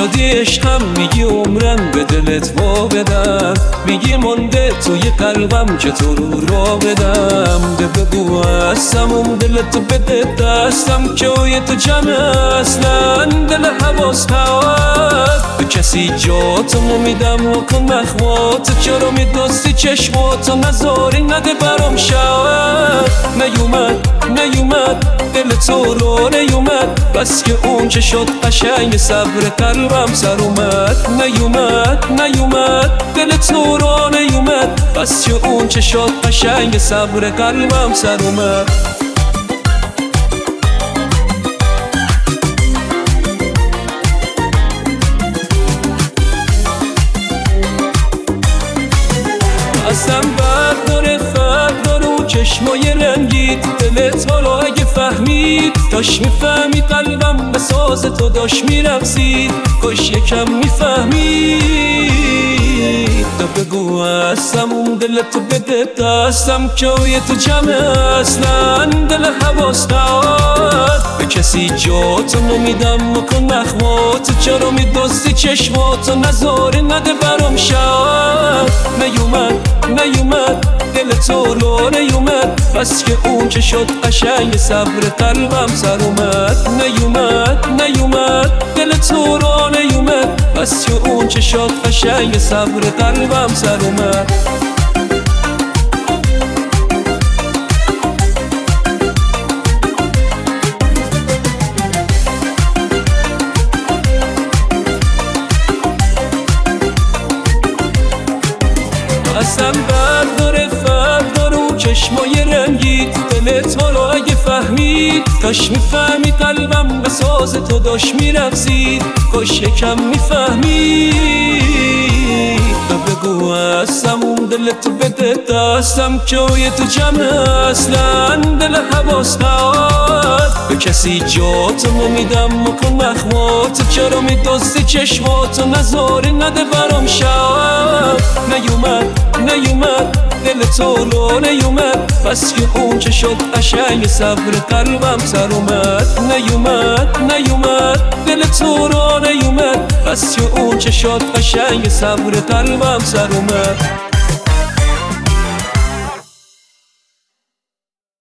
شدی عشقم میگی عمرم به دلت وا بدم، میگی مونده توی قلبم چطور را بدم. ده بگو هستم اون دلت بده دستم که اوی تو جمع اصلا دل حواس هوات به کسی جاتو نمیدم و کن نخوات. چرا میدوستی چشماتو نذاری نده برام شود. نیومد دل تو رو نیومد، بس که اون چه شد قشنگ صبر قلبم سر اومد. نیومد دل تو رو نیومد، بس که اون چه شد قشنگ صبر قلبم سر اومد. اصلا برداره و چشمای رنگید دلت حالا اگه فهمید، داشت میفهمی قلبم به ساز تو داشت میرقصید. کاش یکم میفهمید. تو بگو هستم اون دلتو بده دستم که اوی تو جمع اصلا دل حواس هوات به کسی جاتو نمیدم و کن نخوات. چرا میدوستی چشماتو نذاری نده برام شود. نیومد دل تو رو نیومد، بس که اون چه شد قشنگ صبر قلبم سر اومد. نیومد دل تو رو نیومد، بس که اون چه شد قشنگ صبر قلبم سر اومد. اصلا برداره و چشمای رنگید دلت حالا اگه فهمید، کاش میفهمی قلبم به ساز تو داشت میرقصید. کاش یکم میفهمید. تو بگو هستم اون دلتو بده دستم که اوی تو جمع اصلا دل حواس هوات به کسی جاتو نمیدم و کن نخوات. چرا میدوستی چشماتو نذاری نده برام شود. نیومد دل تو رو نیومد، بس که اون چه شد قشنگ صبر قلبم سر اومد. نیومد دل تو رو نیومد، بس که اون چه شد قشنگ صبر قلبم سر اومد.